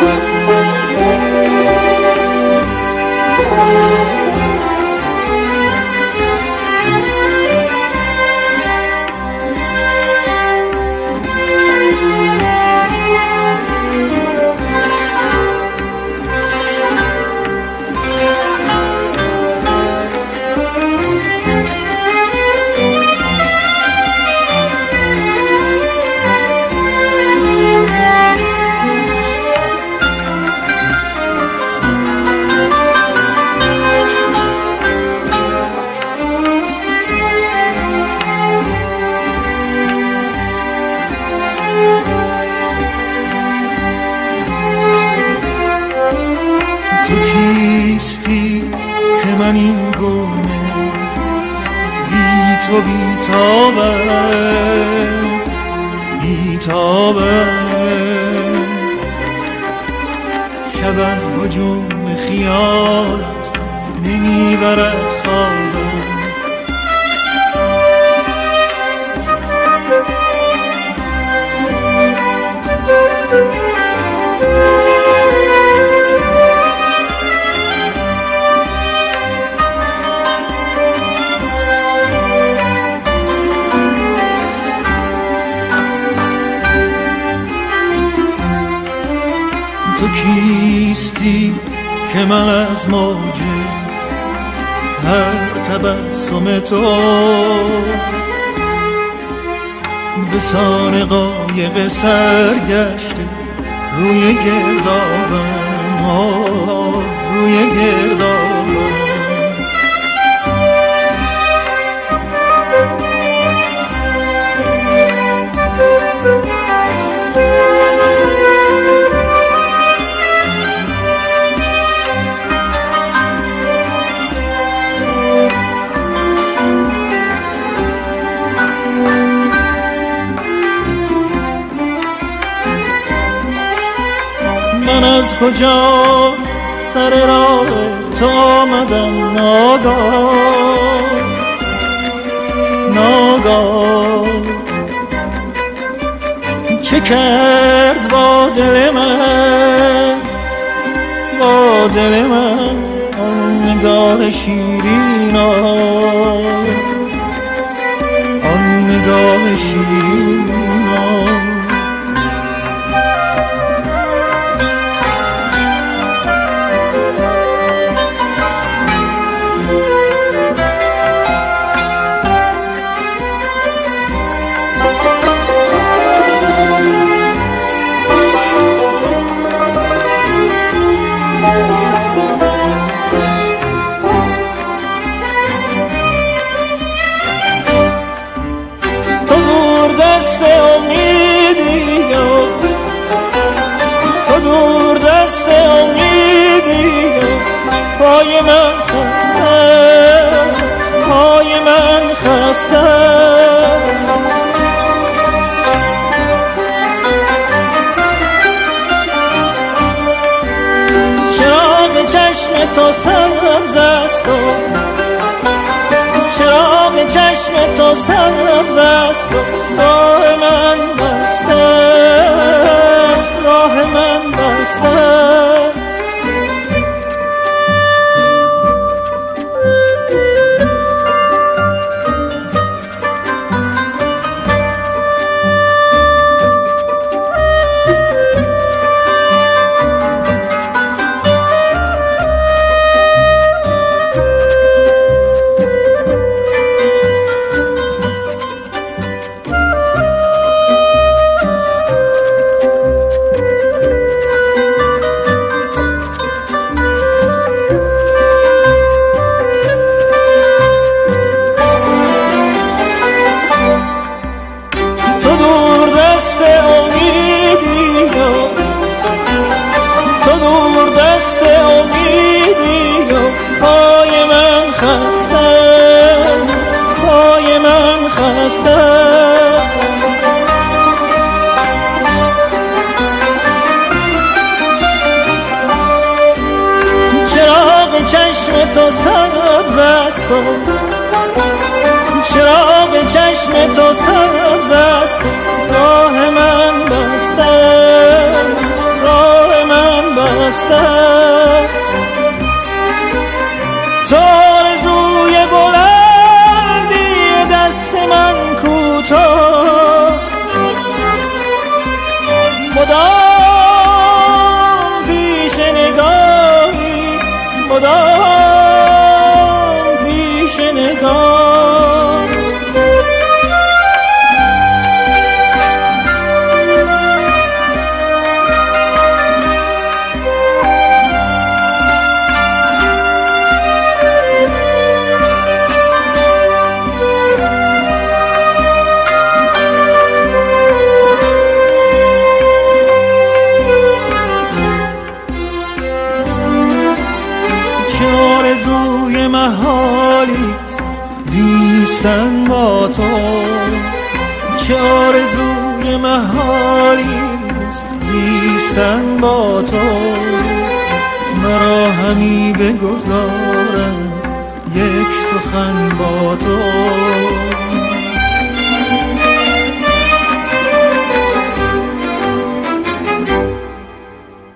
تو کیستی که من این گونه بی تو بیتابم شب از هجوم خیالت نمیبرد خوابم تو کیستی که من از موج هر تبسم تو به سان قایق سرگشته روی گردابم روی گردابم من از کجا سر راه تو آمدم ناگاه چه کرد با دل من آن نگاه شیرین آن نگاه شیرین پای من خسته است پای من خسته است چراغ چشم تو سبز است چراغ چشم تو سبز است راه من بسته است راه من بسته است چراغ چشم تو سبز است چراغ چشم تو سبز است راه من بسته است راه من بسته است، تو آرزوی بلندی دست من کوتاه، مدام پیش نگاهی، مدام پیش نگاه. آرزوی محالیست زیستن با تو، چه آرزوی محالیست زیستن با تو، مرا همی بگذارم یک سخن با تو.